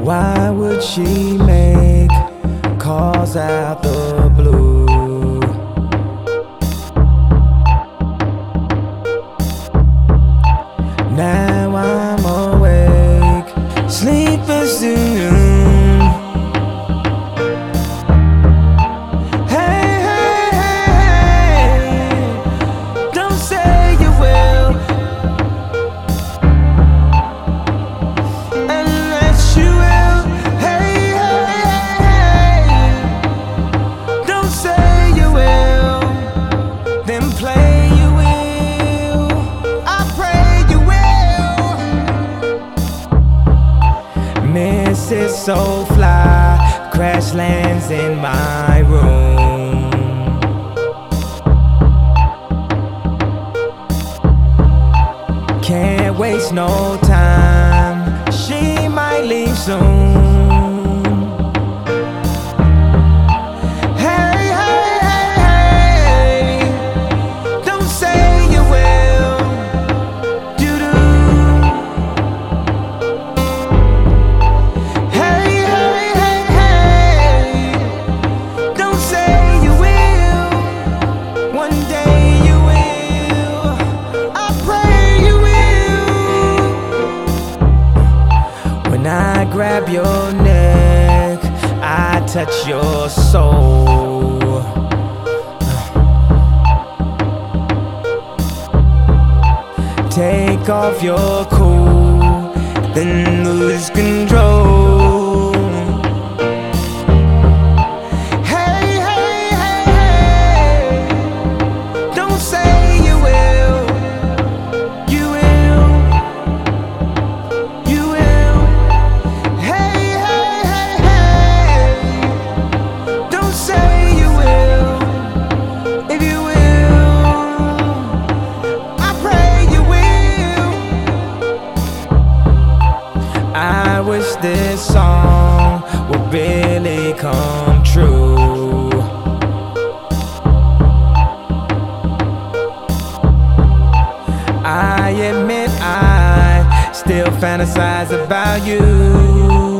Why would she make calls out the blue? Now I'm awake, sleeping soon. Hey, hey, hey, hey, don't say you will, unless you will. Hey, hey, hey, don't say you will, then play you will. I pray you will. Mrs. Soulfly crash lands in my room. Can't waste no time, she might leave soon. Hey, hey, hey, hey, don't say you will. Do-do. Hey, hey, hey, hey, don't say you will. One day you will. I pray you will. When I grab your neck, I touch your soul. Take off your cool, then lose control. Hey, hey, hey, hey, don't say you will. You will. You will. Hey, hey, hey, hey, don't say you will. If you will, I pray you will. I wish this song would really come true. I admit I still fantasize about you.